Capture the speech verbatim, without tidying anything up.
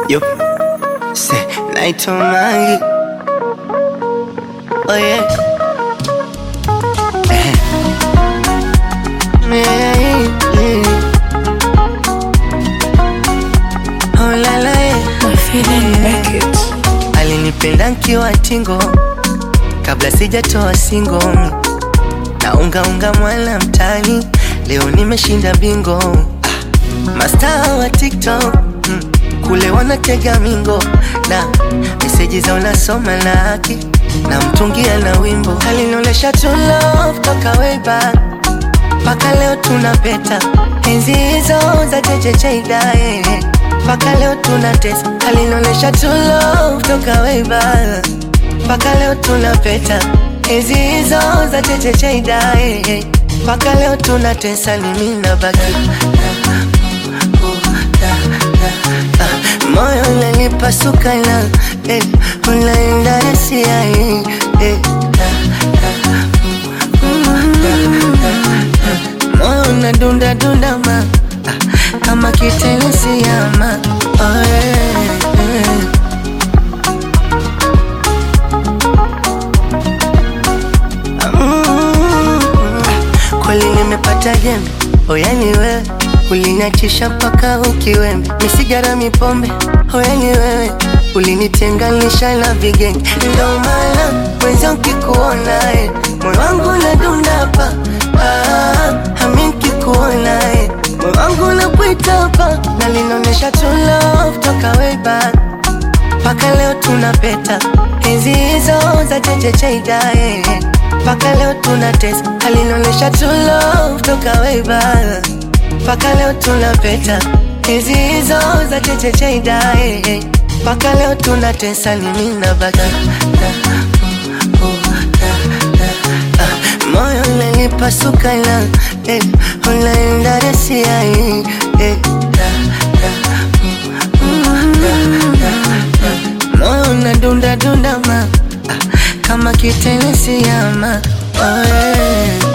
Yo, say night on my. Oh yeah. Eh. Yeah, yeah. Oh la la yeah. Alinipenda nkiwa tingo kabla sijatoa singo, na unga unga mwala mtani, leo nimeshinda bingo. ah, Master wa TikTok mm, kule wanatega mingo, na meseji za unasoma na haki, na mtungia na wimbo. Alinolesha to love toka way back, paka leo tunapeta enzi hizo za jeje chaidae, paka leo tunatesa. Alinolesha to love toka way back, paka leo tunapeta enzi hizo za jeje chaidae, paka leo tunatesa. Ni mimi na baki moyo unanipasuka na eh, unaenda resia eh, eh, moyo unadunda dunda ma ah, kama kitenesi ama oh, eh, eh. Mm, kweli nimepata jembe, oh yani wewe ulinachisha paka ukiwembe, misigara mipombe, oh yani wewe ulinitenganisha na vigenge. Ndo maana mwenzio nkikuona eh, moyo wangu unadunda hapa ah, hami nkikuona eh, moyo wangu unakuita hapa. Na linaonesha to love toka way back, paka leo tunapeta enzi hizo za jeje chaidae, paka leo tunatesa. Alinonesha to love toka way back, paka leo tunapeta enzi hizo za jeje chaidae, paka leo tunatesa. Ni mimi na baka moyo unanipasuka na eh, unaenda resia eh, eh, moyo unadunda dunda ma ah, kama kitenesi ama oh, yeah.